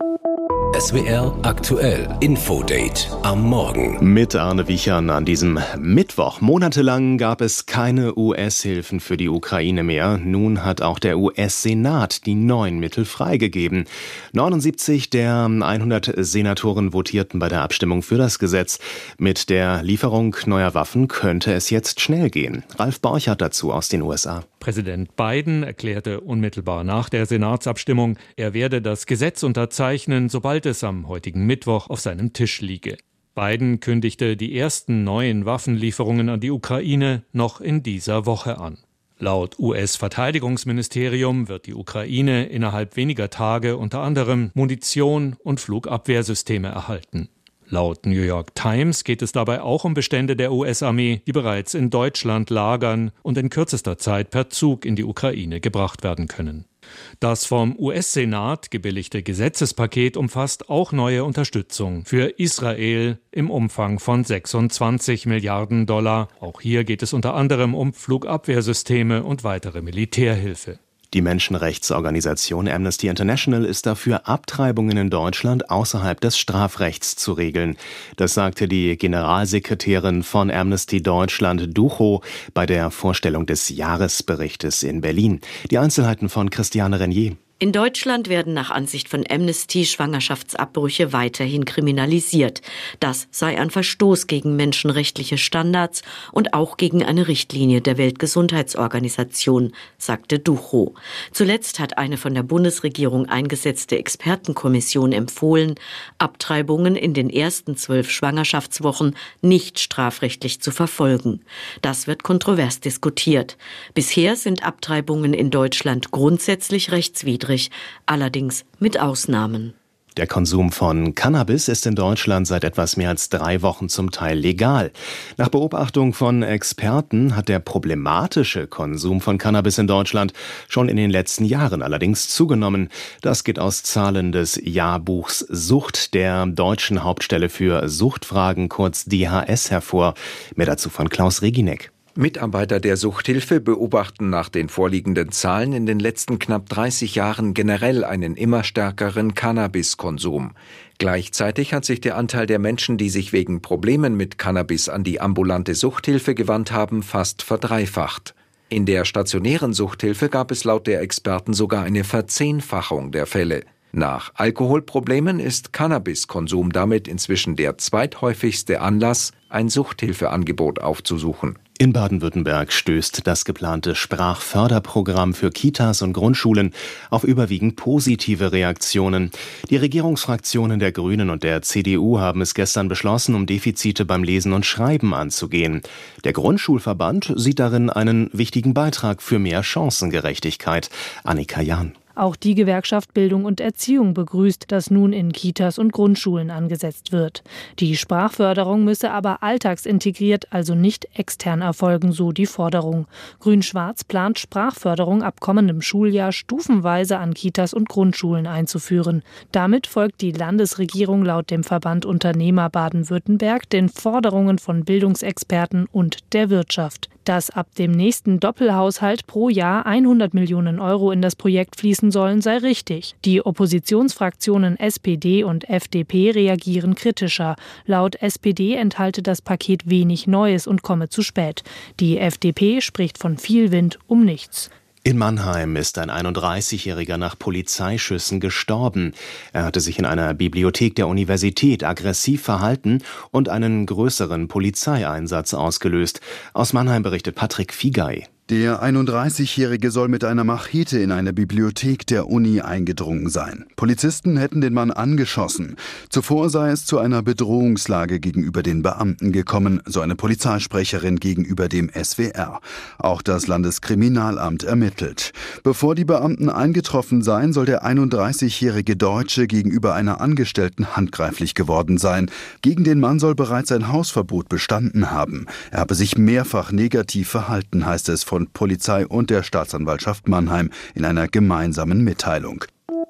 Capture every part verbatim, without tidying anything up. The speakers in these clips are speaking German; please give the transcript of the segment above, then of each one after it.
S W R aktuell Infodate am Morgen. Mit Arne Wichern an diesem Mittwoch. Monatelang gab es keine U S-Hilfen für die Ukraine mehr. Nun hat auch der U S-Senat die neuen Mittel freigegeben. neunundsiebzig der hundert Senatoren votierten bei der Abstimmung für das Gesetz. Mit der Lieferung neuer Waffen könnte es jetzt schnell gehen. Ralf Borchardt dazu aus den U S A. Präsident Biden erklärte unmittelbar nach der Senatsabstimmung, er werde das Gesetz unterzeichnen, sobald es am heutigen Mittwoch auf seinem Tisch liege. Biden kündigte die ersten neuen Waffenlieferungen an die Ukraine noch in dieser Woche an. Laut U S-Verteidigungsministerium wird die Ukraine innerhalb weniger Tage unter anderem Munition und Flugabwehrsysteme erhalten. Laut New York Times geht es dabei auch um Bestände der U S-Armee, die bereits in Deutschland lagern und in kürzester Zeit per Zug in die Ukraine gebracht werden können. Das vom U S-Senat gebilligte Gesetzespaket umfasst auch neue Unterstützung für Israel im Umfang von sechsundzwanzig Milliarden Dollar. Auch hier geht es unter anderem um Flugabwehrsysteme und weitere Militärhilfe. Die Menschenrechtsorganisation Amnesty International ist dafür, Abtreibungen in Deutschland außerhalb des Strafrechts zu regeln. Das sagte die Generalsekretärin von Amnesty Deutschland, Duchow, bei der Vorstellung des Jahresberichtes in Berlin. Die Einzelheiten von Christiane Renier. In Deutschland werden nach Ansicht von Amnesty Schwangerschaftsabbrüche weiterhin kriminalisiert. Das sei ein Verstoß gegen menschenrechtliche Standards und auch gegen eine Richtlinie der Weltgesundheitsorganisation, sagte Duchow. Zuletzt hat eine von der Bundesregierung eingesetzte Expertenkommission empfohlen, Abtreibungen in den ersten zwölf Schwangerschaftswochen nicht strafrechtlich zu verfolgen. Das wird kontrovers diskutiert. Bisher sind Abtreibungen in Deutschland grundsätzlich rechtswidrig, allerdings mit Ausnahmen. Der Konsum von Cannabis ist in Deutschland seit etwas mehr als drei Wochen zum Teil legal. Nach Beobachtung von Experten hat der problematische Konsum von Cannabis in Deutschland schon in den letzten Jahren allerdings zugenommen. Das geht aus Zahlen des Jahrbuchs Sucht der Deutschen Hauptstelle für Suchtfragen, kurz D H S, hervor. Mehr dazu von Klaus Reginek. Mitarbeiter der Suchthilfe beobachten nach den vorliegenden Zahlen in den letzten knapp dreißig Jahren generell einen immer stärkeren Cannabiskonsum. Gleichzeitig hat sich der Anteil der Menschen, die sich wegen Problemen mit Cannabis an die ambulante Suchthilfe gewandt haben, fast verdreifacht. In der stationären Suchthilfe gab es laut der Experten sogar eine Verzehnfachung der Fälle. Nach Alkoholproblemen ist Cannabiskonsum damit inzwischen der zweithäufigste Anlass, ein Suchthilfeangebot aufzusuchen. In Baden-Württemberg stößt das geplante Sprachförderprogramm für Kitas und Grundschulen auf überwiegend positive Reaktionen. Die Regierungsfraktionen der Grünen und der C D U haben es gestern beschlossen, um Defizite beim Lesen und Schreiben anzugehen. Der Grundschulverband sieht darin einen wichtigen Beitrag für mehr Chancengerechtigkeit. Annika Jahn. Auch die Gewerkschaft Bildung und Erziehung begrüßt, dass nun in Kitas und Grundschulen angesetzt wird. Die Sprachförderung müsse aber alltagsintegriert, also nicht extern erfolgen, so die Forderung. Grün-Schwarz plant, Sprachförderung ab kommendem Schuljahr stufenweise an Kitas und Grundschulen einzuführen. Damit folgt die Landesregierung laut dem Verband Unternehmer Baden-Württemberg den Forderungen von Bildungsexperten und der Wirtschaft. Dass ab dem nächsten Doppelhaushalt pro Jahr hundert Millionen Euro in das Projekt fließen sollen, sei richtig. Die Oppositionsfraktionen S P D und F D P reagieren kritischer. Laut S P D enthalte das Paket wenig Neues und komme zu spät. Die F D P spricht von viel Wind um nichts. In Mannheim ist ein einunddreißigjähriger nach Polizeischüssen gestorben. Er hatte sich in einer Bibliothek der Universität aggressiv verhalten und einen größeren Polizeieinsatz ausgelöst. Aus Mannheim berichtet Patrick Figay. Der einunddreißigjährige soll mit einer Machete in eine Bibliothek der Uni eingedrungen sein. Polizisten hätten den Mann angeschossen. Zuvor sei es zu einer Bedrohungslage gegenüber den Beamten gekommen, so eine Polizeisprecherin gegenüber dem S W R. Auch das Landeskriminalamt ermittelt. Bevor die Beamten eingetroffen seien, soll der einunddreißigjährige Deutsche gegenüber einer Angestellten handgreiflich geworden sein. Gegen den Mann soll bereits ein Hausverbot bestanden haben. Er habe sich mehrfach negativ verhalten, heißt es von Polizei und der Staatsanwaltschaft Mannheim in einer gemeinsamen Mitteilung.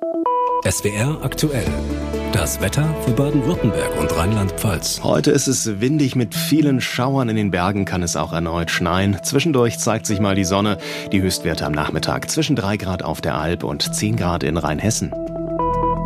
S W R aktuell. Das Wetter für Baden-Württemberg und Rheinland-Pfalz. Heute ist es windig mit vielen Schauern. In den Bergen kann es auch erneut schneien. Zwischendurch zeigt sich mal die Sonne. Die Höchstwerte am Nachmittag zwischen drei Grad auf der Alp und zehn Grad in Rheinhessen.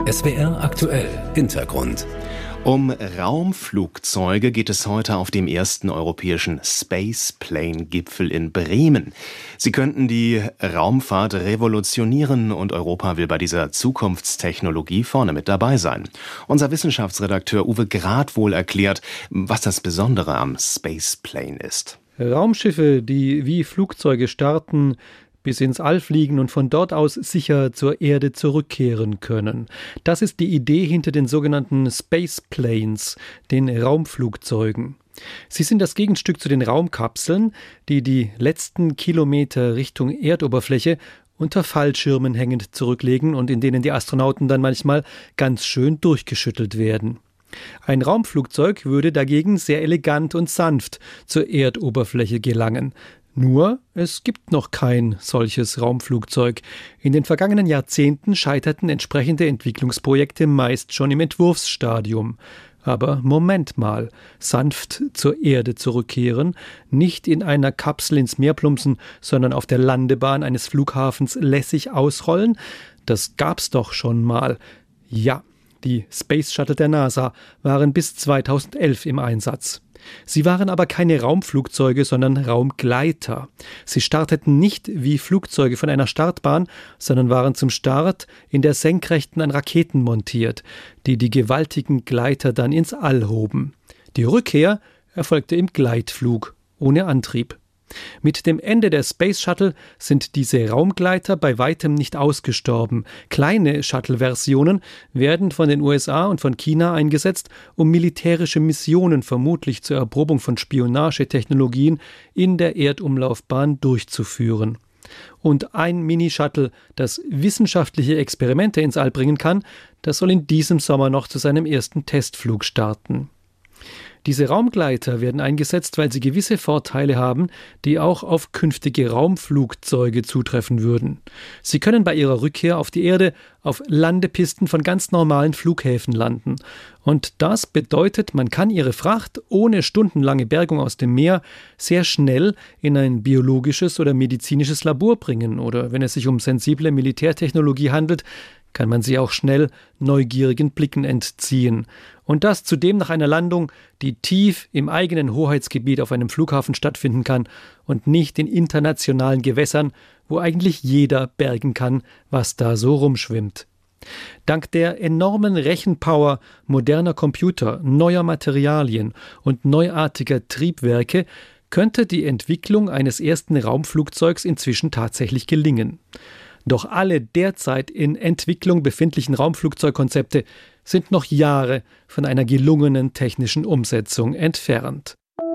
S W R aktuell Hintergrund. Um Raumflugzeuge geht es heute auf dem ersten europäischen Spaceplane-Gipfel in Bremen. Sie könnten die Raumfahrt revolutionieren und Europa will bei dieser Zukunftstechnologie vorne mit dabei sein. Unser Wissenschaftsredakteur Uwe Gradwohl erklärt, was das Besondere am Spaceplane ist. Raumschiffe, die wie Flugzeuge starten, bis ins All fliegen und von dort aus sicher zur Erde zurückkehren können. Das ist die Idee hinter den sogenannten Spaceplanes, den Raumflugzeugen. Sie sind das Gegenstück zu den Raumkapseln, die die letzten Kilometer Richtung Erdoberfläche unter Fallschirmen hängend zurücklegen und in denen die Astronauten dann manchmal ganz schön durchgeschüttelt werden. Ein Raumflugzeug würde dagegen sehr elegant und sanft zur Erdoberfläche gelangen. Nur, es gibt noch kein solches Raumflugzeug. In den vergangenen Jahrzehnten scheiterten entsprechende Entwicklungsprojekte meist schon im Entwurfsstadium. Aber Moment mal, sanft zur Erde zurückkehren, nicht in einer Kapsel ins Meer plumpsen, sondern auf der Landebahn eines Flughafens lässig ausrollen, das gab's doch schon mal. Ja, die Space Shuttle der NASA waren bis zweitausendelf im Einsatz. Sie waren aber keine Raumflugzeuge, sondern Raumgleiter. Sie starteten nicht wie Flugzeuge von einer Startbahn, sondern waren zum Start in der Senkrechten an Raketen montiert, die die gewaltigen Gleiter dann ins All hoben. Die Rückkehr erfolgte im Gleitflug, ohne Antrieb. Mit dem Ende der Space Shuttle sind diese Raumgleiter bei weitem nicht ausgestorben. Kleine Shuttle-Versionen werden von den U S A und von China eingesetzt, um militärische Missionen vermutlich zur Erprobung von Spionagetechnologien in der Erdumlaufbahn durchzuführen. Und ein Mini-Shuttle, das wissenschaftliche Experimente ins All bringen kann, das soll in diesem Sommer noch zu seinem ersten Testflug starten. Diese Raumgleiter werden eingesetzt, weil sie gewisse Vorteile haben, die auch auf künftige Raumflugzeuge zutreffen würden. Sie können bei ihrer Rückkehr auf die Erde auf Landepisten von ganz normalen Flughäfen landen. Und das bedeutet, man kann ihre Fracht ohne stundenlange Bergung aus dem Meer sehr schnell in ein biologisches oder medizinisches Labor bringen. Oder wenn es sich um sensible Militärtechnologie handelt, kann man sie auch schnell neugierigen Blicken entziehen. Und das zudem nach einer Landung, die tief im eigenen Hoheitsgebiet auf einem Flughafen stattfinden kann und nicht in internationalen Gewässern, wo eigentlich jeder bergen kann, was da so rumschwimmt. Dank der enormen Rechenpower moderner Computer, neuer Materialien und neuartiger Triebwerke könnte die Entwicklung eines ersten Raumflugzeugs inzwischen tatsächlich gelingen. Doch alle derzeit in Entwicklung befindlichen Raumflugzeugkonzepte sind noch Jahre von einer gelungenen technischen Umsetzung entfernt.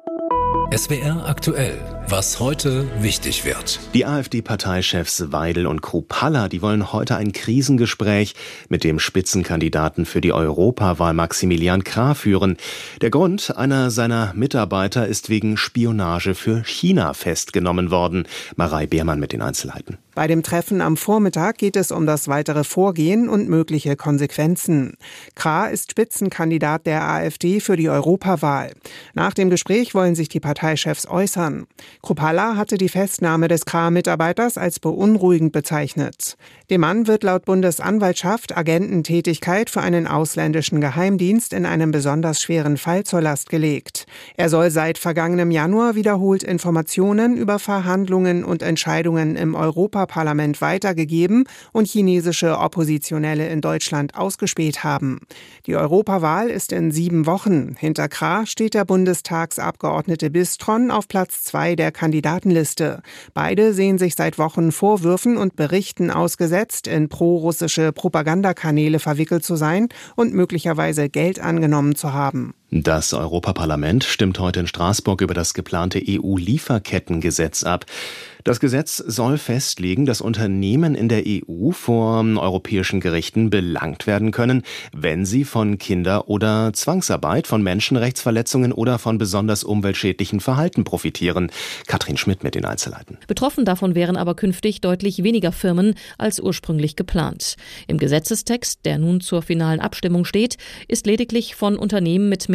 S W R aktuell. Was heute wichtig wird. Die AfD-Parteichefs Weidel und Kruppalla, die wollen heute ein Krisengespräch mit dem Spitzenkandidaten für die Europawahl Maximilian Krah führen. Der Grund, einer seiner Mitarbeiter ist wegen Spionage für China festgenommen worden. Marei Beermann mit den Einzelheiten. Bei dem Treffen am Vormittag geht es um das weitere Vorgehen und mögliche Konsequenzen. Krah ist Spitzenkandidat der AfD für die Europawahl. Nach dem Gespräch wollen sich die Parteichefs äußern. Kruppalla hatte die Festnahme des Krah-Mitarbeiters als beunruhigend bezeichnet. Dem Mann wird laut Bundesanwaltschaft Agententätigkeit für einen ausländischen Geheimdienst in einem besonders schweren Fall zur Last gelegt. Er soll seit vergangenem Januar wiederholt Informationen über Verhandlungen und Entscheidungen im Europaparlament weitergegeben und chinesische Oppositionelle in Deutschland ausgespäht haben. Die Europawahl ist in sieben Wochen. Hinter Krah steht der Bundestagsabgeordnete Bistron auf Platz zwei der Kandidatenliste. Beide sehen sich seit Wochen Vorwürfen und Berichten ausgesetzt, in pro-russische Propagandakanäle verwickelt zu sein und möglicherweise Geld angenommen zu haben. Das Europaparlament stimmt heute in Straßburg über das geplante E U-Lieferkettengesetz ab. Das Gesetz soll festlegen, dass Unternehmen in der E U vor europäischen Gerichten belangt werden können, wenn sie von Kinder- oder Zwangsarbeit, von Menschenrechtsverletzungen oder von besonders umweltschädlichen Verhalten profitieren. Katrin Schmidt mit den Einzelheiten. Betroffen davon wären aber künftig deutlich weniger Firmen als ursprünglich geplant. Im Gesetzestext, der nun zur finalen Abstimmung steht, ist lediglich von Unternehmen mit mehr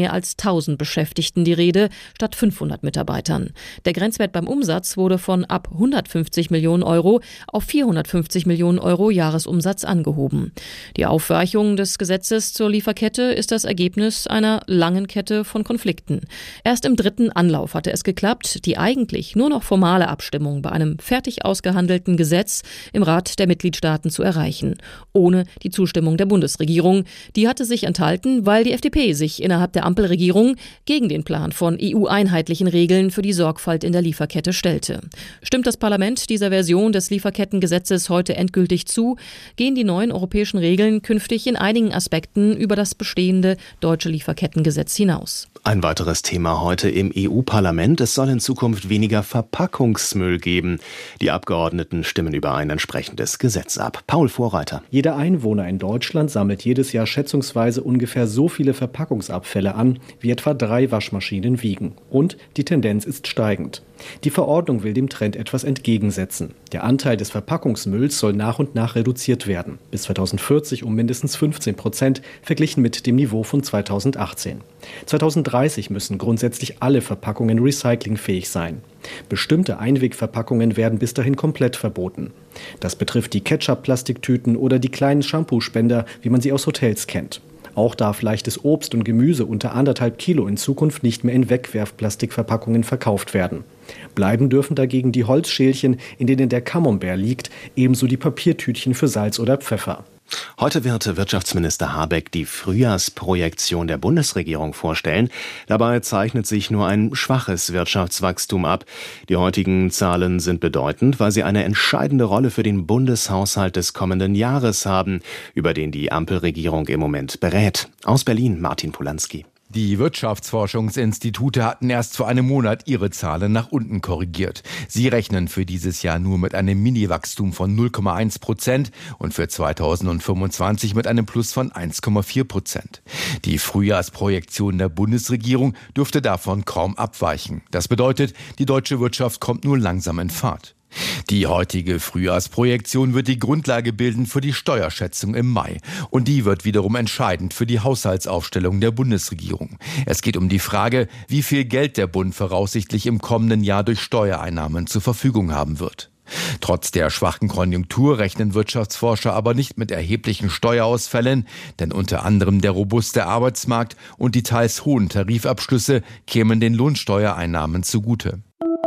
mehr als tausend Beschäftigten die Rede, statt fünfhundert Mitarbeitern. Der Grenzwert beim Umsatz wurde von ab hundertfünfzig Millionen Euro auf vierhundertfünfzig Millionen Euro Jahresumsatz angehoben. Die Aufweichung des Gesetzes zur Lieferkette ist das Ergebnis einer langen Kette von Konflikten. Erst im dritten Anlauf hatte es geklappt, die eigentlich nur noch formale Abstimmung bei einem fertig ausgehandelten Gesetz im Rat der Mitgliedstaaten zu erreichen, ohne die Zustimmung der Bundesregierung. Die hatte sich enthalten, weil die F D P sich innerhalb der Ampelregierung gegen den Plan von E U-einheitlichen Regeln für die Sorgfalt in der Lieferkette stellte. Stimmt das Parlament dieser Version des Lieferkettengesetzes heute endgültig zu, gehen die neuen europäischen Regeln künftig in einigen Aspekten über das bestehende deutsche Lieferkettengesetz hinaus. Ein weiteres Thema heute im E U-Parlament. Es soll in Zukunft weniger Verpackungsmüll geben. Die Abgeordneten stimmen über ein entsprechendes Gesetz ab. Paul Vorreiter. Jeder Einwohner in Deutschland sammelt jedes Jahr schätzungsweise ungefähr so viele Verpackungsabfälle an, wie etwa drei Waschmaschinen wiegen. Und die Tendenz ist steigend. Die Verordnung will dem Trend etwas entgegensetzen. Der Anteil des Verpackungsmülls soll nach und nach reduziert werden. Bis zweitausendvierzig um mindestens fünfzehn Prozent, verglichen mit dem Niveau von zweitausendachtzehn. zweitausenddreißig müssen grundsätzlich alle Verpackungen recyclingfähig sein. Bestimmte Einwegverpackungen werden bis dahin komplett verboten. Das betrifft die Ketchup-Plastiktüten oder die kleinen Shampoo-Spender, wie man sie aus Hotels kennt. Auch darf leichtes Obst und Gemüse unter anderthalb Kilo in Zukunft nicht mehr in Wegwerfplastikverpackungen verkauft werden. Bleiben dürfen dagegen die Holzschälchen, in denen der Camembert liegt, ebenso die Papiertütchen für Salz oder Pfeffer. Heute wird Wirtschaftsminister Habeck die Frühjahrsprojektion der Bundesregierung vorstellen. Dabei zeichnet sich nur ein schwaches Wirtschaftswachstum ab. Die heutigen Zahlen sind bedeutend, weil sie eine entscheidende Rolle für den Bundeshaushalt des kommenden Jahres haben, über den die Ampelregierung im Moment berät. Aus Berlin, Martin Polanski. Die Wirtschaftsforschungsinstitute hatten erst vor einem Monat ihre Zahlen nach unten korrigiert. Sie rechnen für dieses Jahr nur mit einem Mini-Wachstum von null Komma eins Prozent und für zweitausendfünfundzwanzig mit einem Plus von eins Komma vier Prozent. Die Frühjahrsprojektion der Bundesregierung dürfte davon kaum abweichen. Das bedeutet, die deutsche Wirtschaft kommt nur langsam in Fahrt. Die heutige Frühjahrsprojektion wird die Grundlage bilden für die Steuerschätzung im Mai. Und die wird wiederum entscheidend für die Haushaltsaufstellung der Bundesregierung. Es geht um die Frage, wie viel Geld der Bund voraussichtlich im kommenden Jahr durch Steuereinnahmen zur Verfügung haben wird. Trotz der schwachen Konjunktur rechnen Wirtschaftsforscher aber nicht mit erheblichen Steuerausfällen, denn unter anderem der robuste Arbeitsmarkt und die teils hohen Tarifabschlüsse kämen den Lohnsteuereinnahmen zugute.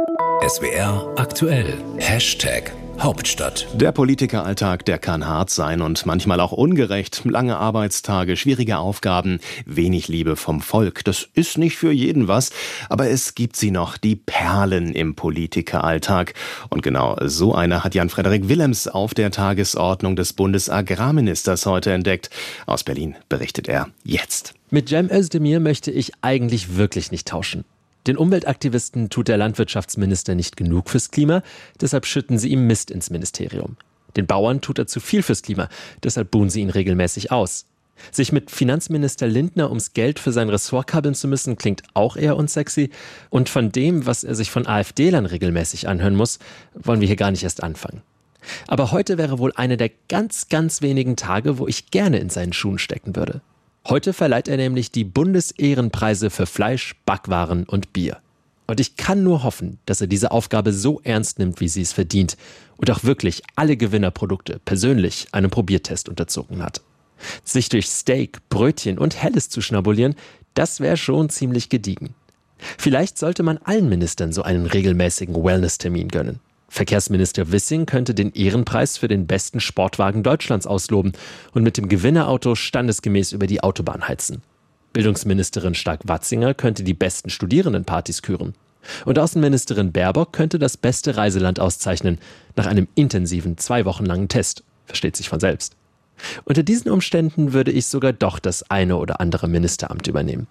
S W R aktuell. Hashtag Hauptstadt. Der Politikeralltag, der kann hart sein und manchmal auch ungerecht. Lange Arbeitstage, schwierige Aufgaben, wenig Liebe vom Volk. Das ist nicht für jeden was, aber es gibt sie noch, die Perlen im Politikeralltag. Und genau so eine hat Jan-Frederik Willems auf der Tagesordnung des Bundesagrarministers heute entdeckt. Aus Berlin berichtet er jetzt. Mit Cem Özdemir möchte ich eigentlich wirklich nicht tauschen. Den Umweltaktivisten tut der Landwirtschaftsminister nicht genug fürs Klima, deshalb schütten sie ihm Mist ins Ministerium. Den Bauern tut er zu viel fürs Klima, deshalb buhen sie ihn regelmäßig aus. Sich mit Finanzminister Lindner ums Geld für sein Ressort kabbeln zu müssen, klingt auch eher unsexy. Und von dem, was er sich von AfD-Lern regelmäßig anhören muss, wollen wir hier gar nicht erst anfangen. Aber heute wäre wohl einer der ganz, ganz wenigen Tage, wo ich gerne in seinen Schuhen stecken würde. Heute verleiht er nämlich die Bundesehrenpreise für Fleisch, Backwaren und Bier. Und ich kann nur hoffen, dass er diese Aufgabe so ernst nimmt, wie sie es verdient und auch wirklich alle Gewinnerprodukte persönlich einem Probiertest unterzogen hat. Sich durch Steak, Brötchen und Helles zu schnabulieren, das wäre schon ziemlich gediegen. Vielleicht sollte man allen Ministern so einen regelmäßigen Wellness-Termin gönnen. Verkehrsminister Wissing könnte den Ehrenpreis für den besten Sportwagen Deutschlands ausloben und mit dem Gewinnerauto standesgemäß über die Autobahn heizen. Bildungsministerin Stark-Watzinger könnte die besten Studierendenpartys küren. Und Außenministerin Baerbock könnte das beste Reiseland auszeichnen, nach einem intensiven, zwei Wochen langen Test. Versteht sich von selbst. Unter diesen Umständen würde ich sogar doch das eine oder andere Ministeramt übernehmen.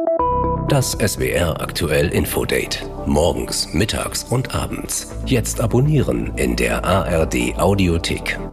Das S W R aktuell Infodate. Morgens, mittags und abends. Jetzt abonnieren in der A R D Audiothek.